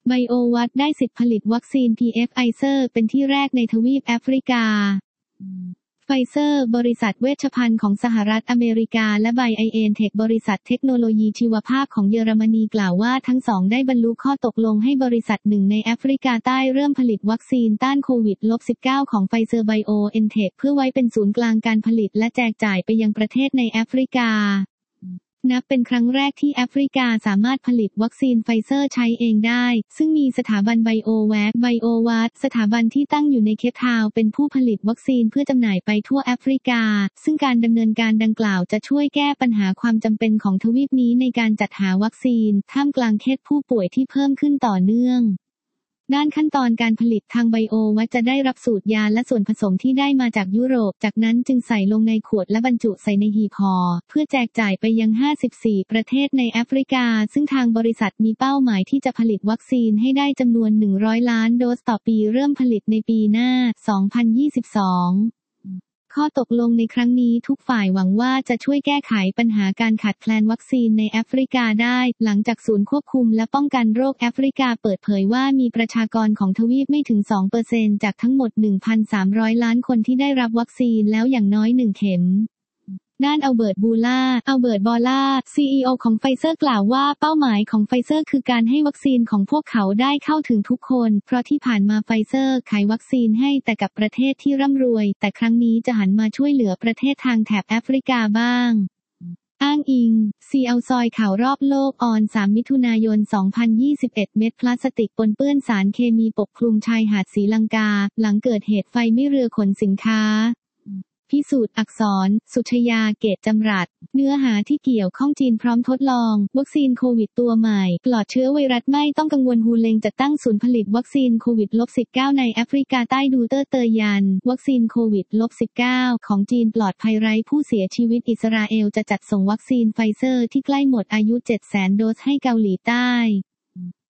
ไบโอวัตได้สิทธิ์ผลิตวัคซีน Pfizer เป็นที่แรกในทวีปแอฟริกาไฟเซอร์บริษัทเวชภัณฑ์ของสหรัฐอเมริกาและไบไอเอนเทคบริษัทเทคโนโลยีชีวภาพของเยอรมนีกล่าวว่าทั้งสองได้บรรลุข้อตกลงให้บริษัทหนึ่งในแอฟริกาใต้เริ่มผลิตวัคซีนต้านโควิด -19 ของไฟเซอร์ไบโอเอนเทคเพื่อไว้เป็นศูนย์กลางการผลิตและแจกจ่ายไปยังประเทศในแอฟริกานับเป็นครั้งแรกที่แอฟริกาสามารถผลิตวัคซีนไฟเซอร์ใช้เองได้ซึ่งมีสถาบันไบโอวัตสถาบันที่ตั้งอยู่ในเคปทาวน์เป็นผู้ผลิตวัคซีนเพื่อจำหน่ายไปทั่วแอฟริกาซึ่งการดำเนินการดังกล่าวจะช่วยแก้ปัญหาความจำเป็นของทวีปนี้ในการจัดหาวัคซีนท่ามกลางเคสผู้ป่วยที่เพิ่มขึ้นต่อเนื่องด้านขั้นตอนการผลิตทางไบโอวัตจะได้รับสูตรยาและส่วนผสมที่ได้มาจากยุโรปจากนั้นจึงใส่ลงในขวดและบรรจุใส่ในหีบห่อเพื่อแจกจ่ายไปยัง54ประเทศในแอฟริกาซึ่งทางบริษัทมีเป้าหมายที่จะผลิตวัคซีนให้ได้จำนวน100ล้านโดสต่อปีเริ่มผลิตในปีหน้า2022ข้อตกลงในครั้งนี้ทุกฝ่ายหวังว่าจะช่วยแก้ไขปัญหาการขาดแคลนวัคซีนในแอฟริกาได้หลังจากศูนย์ควบคุมและป้องกันโรคแอฟริกาเปิดเผยว่ามีประชากรของทวีปไม่ถึง 2% จากทั้งหมด 1,300 ล้านคนที่ได้รับวัคซีนแล้วอย่างน้อย1เข็มด้านอัลเบิร์ตบอล่า CEO ของไฟเซอร์กล่าวว่าเป้าหมายของไฟเซอร์คือการให้วัคซีนของพวกเขาได้เข้าถึงทุกคนเพราะที่ผ่านมาไฟเซอร์ขายวัคซีนให้แต่กับประเทศที่ร่ำรวยแต่ครั้งนี้จะหันมาช่วยเหลือประเทศทางแถบแอฟริกาบ้างอ้างอิง CL ซอยข่าวรอบโลกออน 3 มิถุนายน 2021 เม็ดพลาสติกปนเปื้อนสารเคมีปกคลุมชายหาดศรีลังกาหลังเกิดเหตุไฟไหม้เรือขนสินค้าพิสูจน์อักษรสุชยาเกตจำรัดเนื้อหาที่เกี่ยวข้องจีนพร้อมทดลองวัคซีนโควิดตัวใหม่ปลอดเชื้อไวรัสไม่ต้องกังวลฮูเลงจัดตั้งศูนย์ผลิตวัคซีนโควิด -19 ในแอฟริกาใต้ดูเตอร์เตยยันวัคซีนโควิด -19 ของจีนปลอดภัยไร้ผู้เสียชีวิตอิสราเอลจะจัดส่งวัคซีนไฟเซอร์ที่ใกล้หมดอายุ 700,000 โดสให้เกาหลีใต้